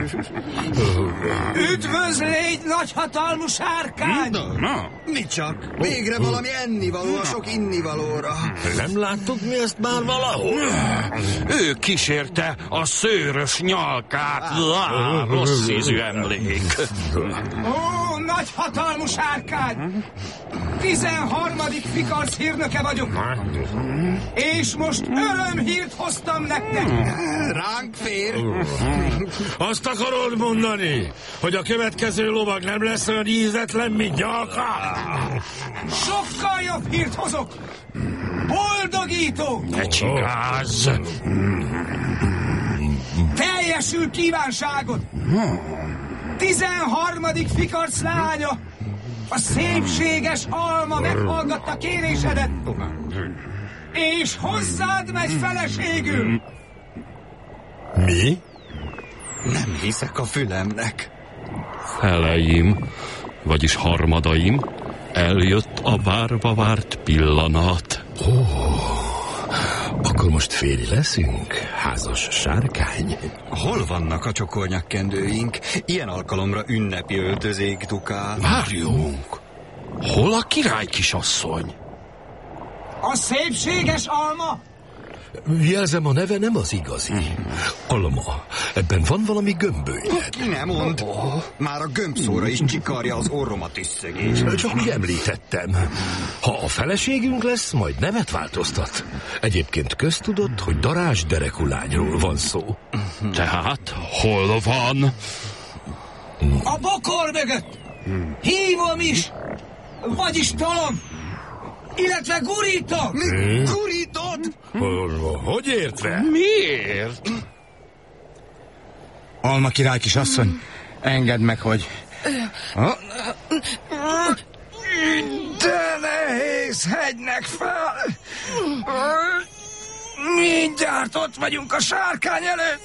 Üdvözlégy, nagyhatalmú sárkány! Na? Mi csak? Végre valami ennivaló a sok innivalóra. Nem láttuk mi ezt már valahol? Ő kísérte a szőrös nyalkát. Rossz ízű emlék. Ó, nagyhatalmú sárkány! 13. fikarc hírnöke vagyok. És most örömhírt hoztam nektek. Ránk fér. Azt akarod mondani, hogy a következő lovag nem lesz olyan ízetlen, mint nyalka? Sokkal jobb hírt hozok. Boldogító. Ne csigázz. Teljesül kívánságod. 13. fikarc lánya, a szépséges alma meghallgatta kérésedet, és hozzád megy feleségül. Mi? Nem hiszek a fülemnek. Feleim, vagyis harmadaim, eljött a várva várt pillanat. Akkor most féli leszünk, házas sárkány? Hol vannak a csokornyakkendőink? Ilyen alkalomra ünnepi öltözék dukál. Várjunk! Hol a király kisasszony? A szépséges alma Jelzem, a neve nem az igazi. Alma, ebben van valami gömbölyed. Ki nem mond? Már a gömbszóra is csikarja az orromat is szegés. Csak úgy említettem. Ha a feleségünk lesz, majd nevet változtat. Egyébként köztudott, hogy darázs derekú lányról van szó. Tehát hol van? A bokor mögött! Hívom is! Vagyis tolom! Illetve gurítok! Gurítod? Hogy értve? Miért? Alma király kisasszony, engedd meg, hogy... De nehéz hegynek fel! Mindjárt ott vagyunk a sárkány előtt!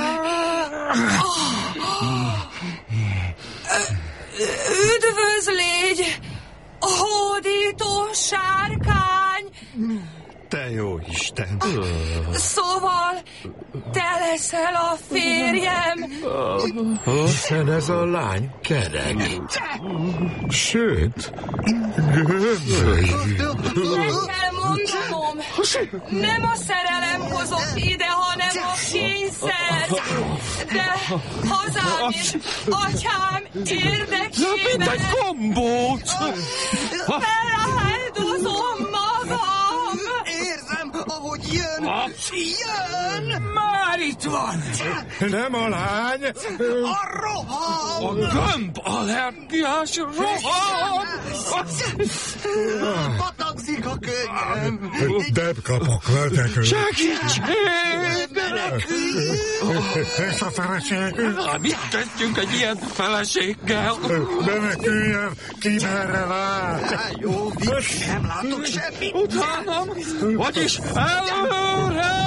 Üdvözlégy, hódító sárkány! Te jó Isten! Szóval, te leszel a férjem? Hiszen ez a lány kerek. Sőt, Meg kell mondanom, nem a szerelem hozott ide, hanem a kényszer. De hazám és atyám érdekében... Mindegy gombóc! Feláldozom magam! Érzem, ahogy jön! Jön! Már itt van! nem a lány! A roham! A gömb allergiás roham! Patakzik a könnyem! Debb kapok, vertek. Segítség! És a feleségünk? Mit kezdjünk egy ilyen feleséggel? Meneküljön, ki merre lát? Jó, vicc, nem látok semmit! Utánam, vagyis előre!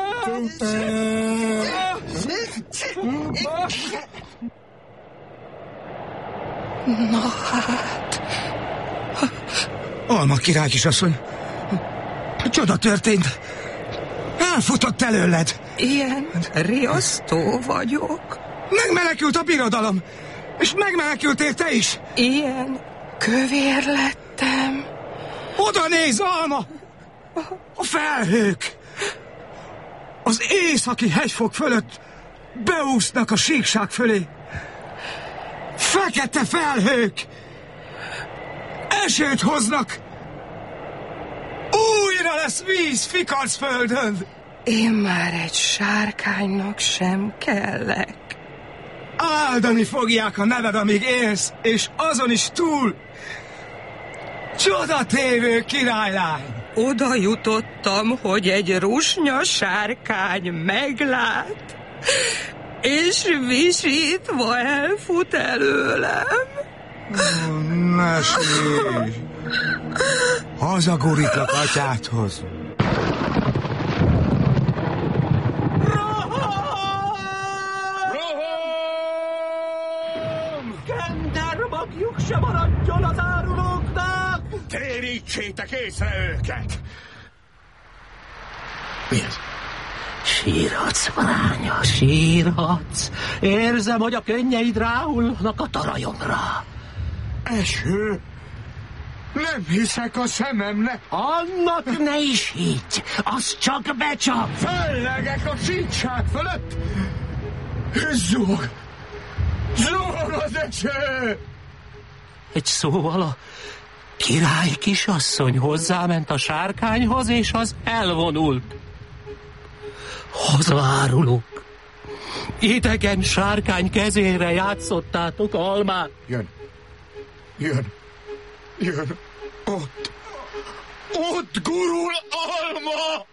Na hát... Alma király kisasszony, csoda történt. Elfutott előled. Ilyen riasztó vagyok. Megmenekült a birodalom, és megmenekültél te is. Ilyen kövér lettem. Oda néz, Alma! A felhők! Az északi hegyfok fölött beúsznak a síkság fölé. Fekete felhők! Esőt hoznak! Újra lesz víz Fikarcföldön! Én már egy sárkánynak sem kellek. Áldani fogják a neved, amíg élsz, és azon is túl. Csodatévő királylány! Oda jutottam, hogy egy rusnya sárkány meglát, és visítva elfut előlem. Ne sírj! Hazagurítlak atyádhoz. Kender magjuk se maradjon az árulóknak! Térítsétek észre őket! Mi ez? Sírhatsz, lánya, sírhatsz. Érzem, hogy a könnyeid ráhullnak a tarajomra. Eső! Nem hiszek a szememnek! Annak ne is higgy, az csak becsap. Fellegek a síkság fölött! Zúg! Zúg az eső! Egy szóval a király kisasszony hozzáment a sárkányhoz, és az elvonult. Hazaárulók! Idegen sárkány kezére játszottátok Almát. Jön! Ott gurul Alma!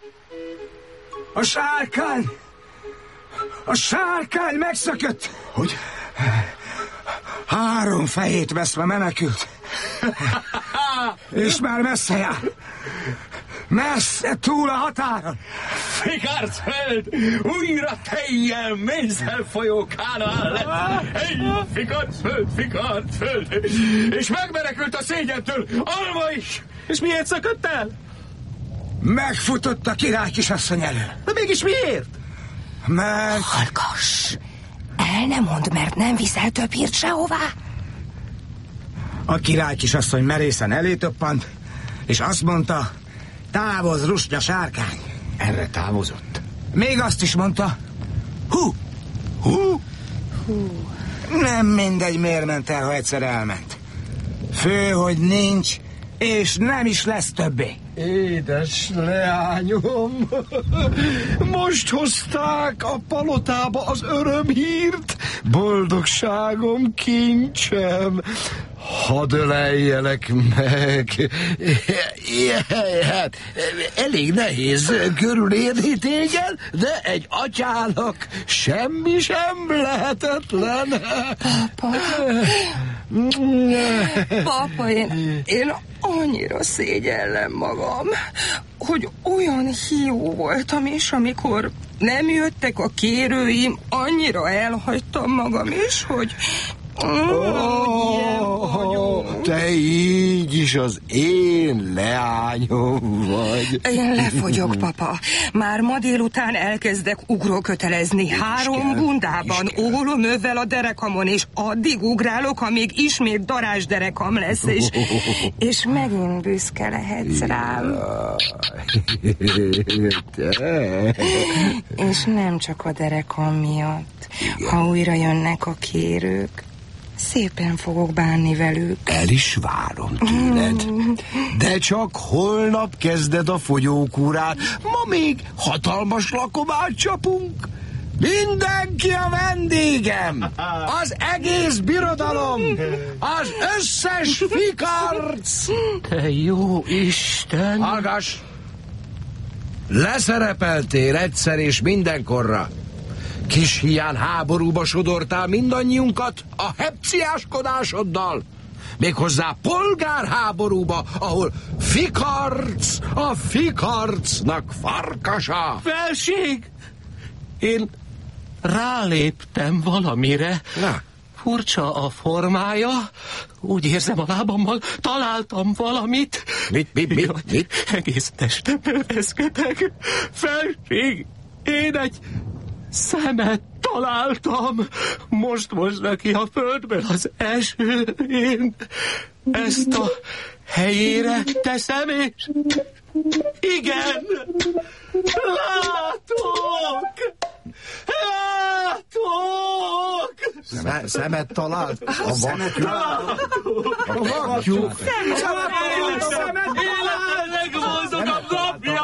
A sárkány megszökött! Hogy? 3 fejét veszve menekült. És már messze jár. Messze túl a határon. Fikarcföld! Újra tejjel, mézzel folyó Kánaán lett! Hey, Fikarcföld! És megmenekült a szégyentől Alma is! És miért szökött el? Megfutott a király kisasszony elől. De mégis miért? Mert... Hallgass! El nem mondd, mert nem viszel több hírt sehová. A király kisasszony merészen elé töppant, és azt mondta, távozz, rusnya sárkány. Erre távozott? Még azt is mondta. Hú. Nem mindegy, miért ment el, ha egyszer elment. Fő, hogy nincs, és nem is lesz többé. Édes leányom, most hozták a palotába az örömhírt. Boldogságom, kincsem, hadd öleljelek meg. Hát, elég nehéz körülérni téged, de egy atyának semmi sem lehetetlen. Papa, én annyira szégyellem magam, hogy olyan hiú voltam is, amikor nem jöttek a kérőim, annyira elhagytam magam is, hogy... Te így is az én leányom vagy. Én lefogyok, papa. Már ma délután elkezdek ugrókötelezni. 3 bundában, ólomövvel a derekamon, és addig ugrálok, amíg ismét darázsderekam lesz, és megint büszke lehetsz rám. És nem csak a derekam miatt. Ha újra jönnek a kérők, szépen fogok bánni velük. El is várom tőled. De csak holnap kezded a fogyókúrát. Ma még hatalmas lakomát csapunk. Mindenki a vendégem! Az egész birodalom! Az összes fikarc! Te jó Isten! Hallgass! Leszerepeltél egyszer és mindenkorra. Kis hián háborúba sodortál mindannyiunkat a hepciáskodásoddal. Méghozzá polgárháborúba, ahol fikarc a fikarcnak farkasa. Felség! Én ráléptem valamire. Na. Furcsa a formája. Úgy érzem a lábammal, találtam valamit. Mit? Egész testem reszketek. Felség! Én egy szemet találtam. Most ki a földből az eső. Én ezt a helyére teszem, és igen, látok! Szemet talált? A vakjuk? Életem legboldogabb napja!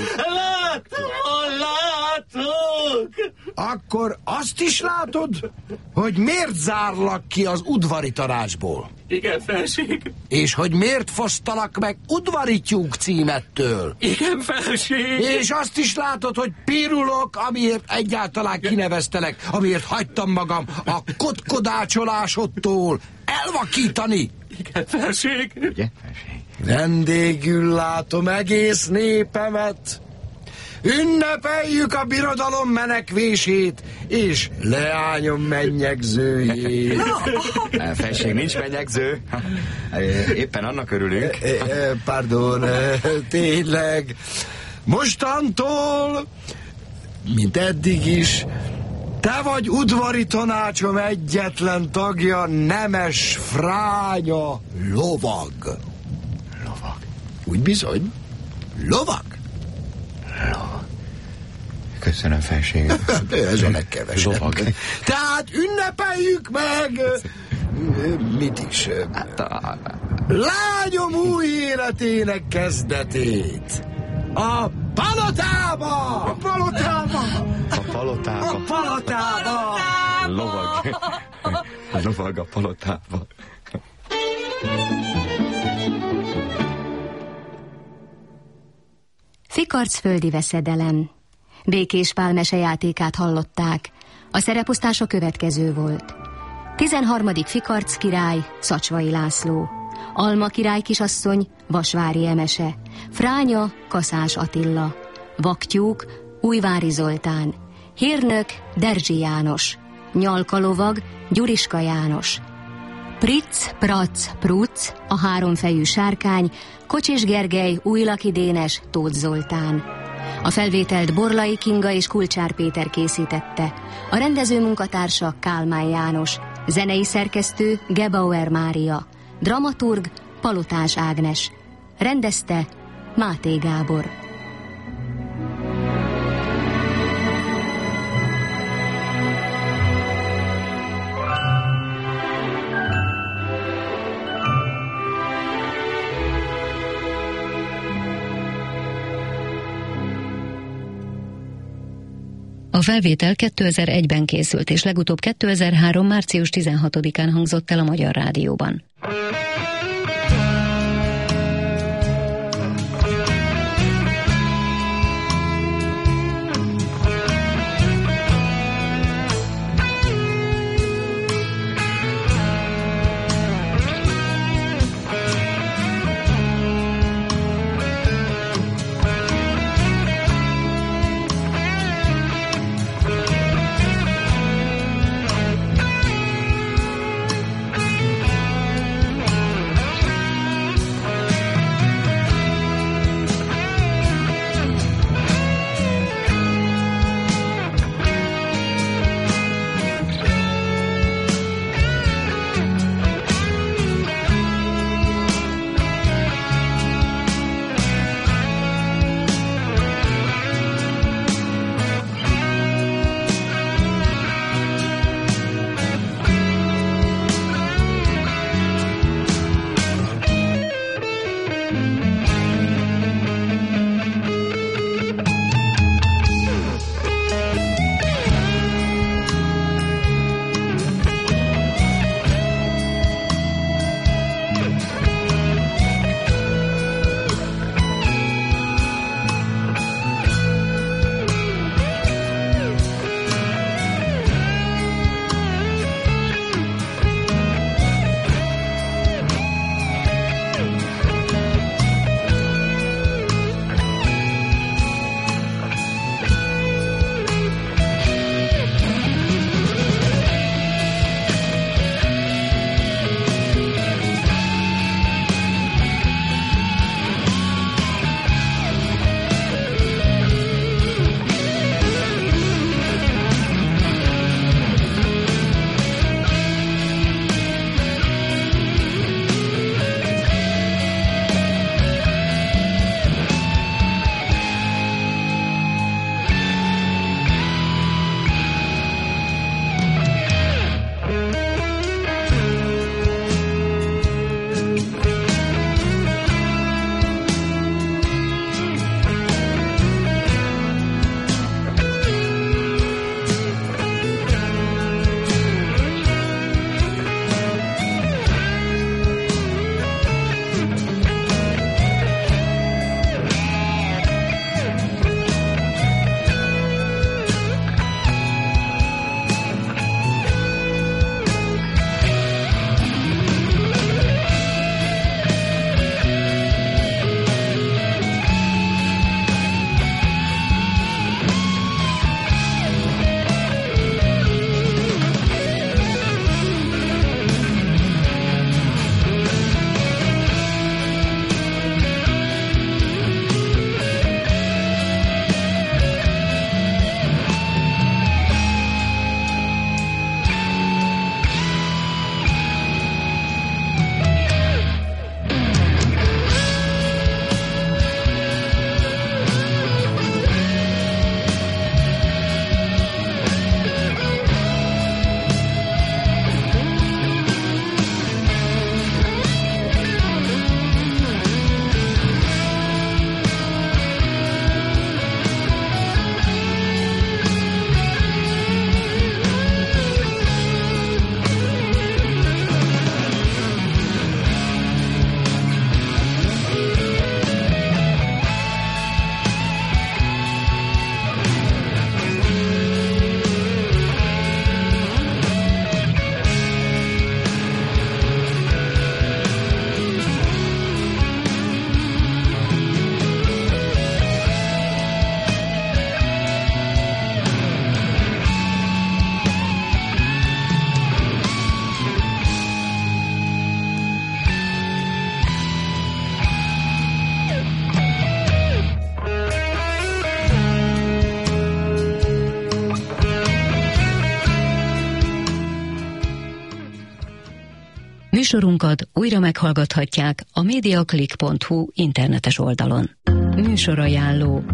Látok! Akkor azt is látod, hogy miért zárlak ki az udvari tanácsból? Igen, felség. És hogy miért fosztalak meg udvari tyúk címettől? Igen, felség. És azt is látod, hogy pirulok, amiért egyáltalán kineveztelek, amiért hagytam magam a kotkodácsolásodtól elvakítani. Igen, felség. Ugye, felség? Vendégül látom egész népemet. Ünnepeljük a birodalom menekvését, és leányom mennyegzőjét. Felség, nincs mennyegző. Éppen annak örülünk. Pardon, tényleg. Mostantól, mint eddig is, te vagy udvari tanácsom egyetlen tagja, nemes fránya lovag. Lovag? Úgy bizony, lovag. Köszönöm, felség. Ez a legkevesebb. Lovag. Tehát ünnepeljük meg... Mit is? Lányom új életének kezdetét. A palotába! A palotába! A palotába! Lovag. A lovag a palotába. Fikarcföldi veszedelem. Békés Pál mesejátékát hallották. A szereposztás a következő volt. 13. Fikarc király, Szacsvai László. Alma király kisasszony, Vasvári Emese. Fránya, Kaszás Attila. Vaktyúk, Újvári Zoltán. Hírnök, Derzsi János. Nyalkalovag, Gyuriska János. Pric, Prac, Pruc, a háromfejű sárkány, Kocsis Gergely, Újlaki Dénes, Tóth Zoltán. A felvételt Borlai Kinga és Kulcsár Péter készítette. A rendező munkatársa Kálmán János. Zenei szerkesztő Gebauer Mária. Dramaturg Palotás Ágnes. Rendezte Máté Gábor. A felvétel 2001-ben készült, és legutóbb 2003. március 16-án hangzott el a Magyar Rádióban. Műsorunkat újra meghallgathatják a mediaclick.hu internetes oldalon. Műsorajánló.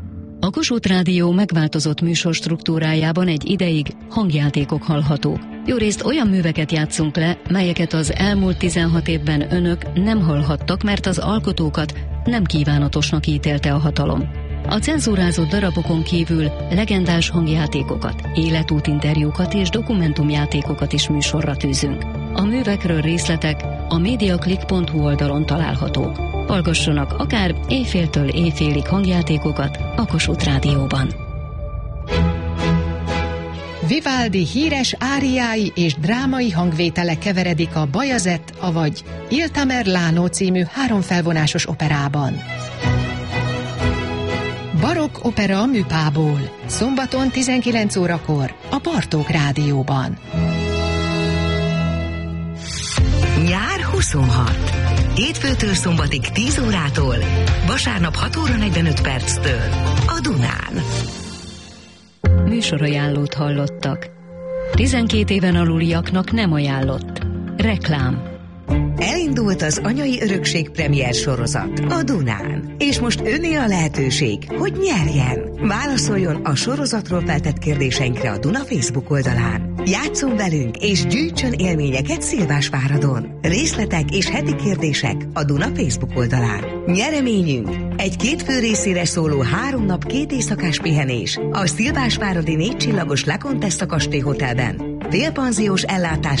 A Kossuth Rádió megváltozott műsorstruktúrájában egy ideig hangjátékok hallhatók. Jó részt olyan műveket játszunk le, melyeket az elmúlt 16 évben önök nem hallhattak, mert az alkotókat nem kívánatosnak ítélte a hatalom. A cenzúrázott darabokon kívül legendás hangjátékokat, életútinterjúkat és dokumentumjátékokat is műsorra tűzünk. A művekről részletek a mediaclick.hu oldalon találhatók. Hallgassanak akár éjféltől éjfélig hangjátékokat a Kossuth Rádióban. Vivaldi híres áriái és drámai hangvétele keveredik a Bajazet, avagy Il Tamerlano című 3 felvonásos operában. Barokk opera műpából, szombaton 19 órakor a Bartók Rádióban. Nyár 26. Hétfőtől szombatig 10 órától, vasárnap 6 óra 45 perctől a Dunán. Műsorajánlót hallottak. 12 éven aluliaknak nem ajánlott. Reklám. Elindult az Anyai Örökség premier sorozat a Dunán. És most öné a lehetőség, hogy nyerjen. Válaszoljon a sorozatról feltett kérdéseinkre a Duna Facebook oldalán. Játsszon velünk és gyűjtsön élményeket Szilvásváradon. Részletek és heti kérdések a Duna Facebook oldalán. Nyereményünk egy 2 fő részére szóló 3 nap 2 éjszakás pihenés a Szilvásváradi 4 csillagos La Contessa kastély hotelben. Félpanziós ellátás